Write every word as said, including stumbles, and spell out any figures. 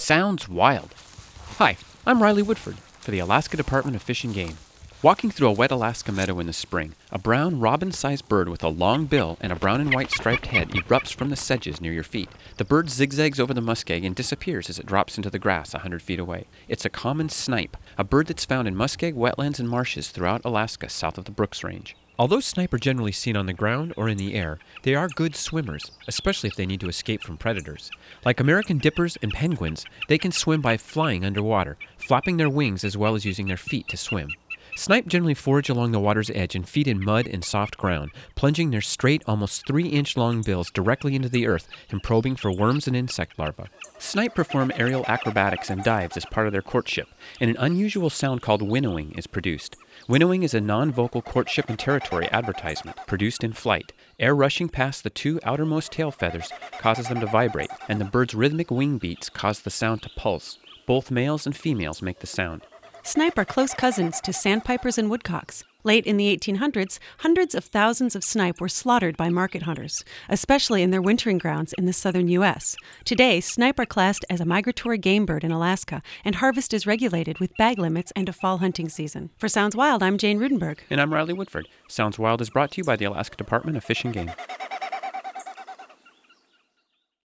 Sounds wild. Hi, I'm Riley Woodford for the Alaska Department of Fish and Game. Walking through a wet Alaska meadow in the spring, a brown robin-sized bird with a long bill and a brown and white striped head erupts from the sedges near your feet. The bird zigzags over the muskeg and disappears as it drops into the grass a hundred feet away. It's a common snipe, a bird that's found in muskeg wetlands and marshes throughout Alaska south of the Brooks Range. Although snipe are generally seen on the ground or in the air, they are good swimmers, especially if they need to escape from predators. Like American dippers and penguins, they can swim by flying underwater, flapping their wings as well as using their feet to swim. Snipe generally forage along the water's edge and feed in mud and soft ground, plunging their straight, almost three-inch long bills directly into the earth and probing for worms and insect larvae. Snipe perform aerial acrobatics and dives as part of their courtship, and an unusual sound called winnowing is produced. Winnowing is a non-vocal courtship and territory advertisement produced in flight. Air rushing past the two outermost tail feathers causes them to vibrate, and the bird's rhythmic wing beats cause the sound to pulse. Both males and females make the sound. Snipe are close cousins to sandpipers and woodcocks. Late in the eighteen hundreds, hundreds of thousands of snipe were slaughtered by market hunters, especially in their wintering grounds in the southern U S. Today, snipe are classed as a migratory game bird in Alaska, and harvest is regulated with bag limits and a fall hunting season. For Sounds Wild, I'm Jane Rudenberg. And I'm Riley Woodford. Sounds Wild is brought to you by the Alaska Department of Fish and Game.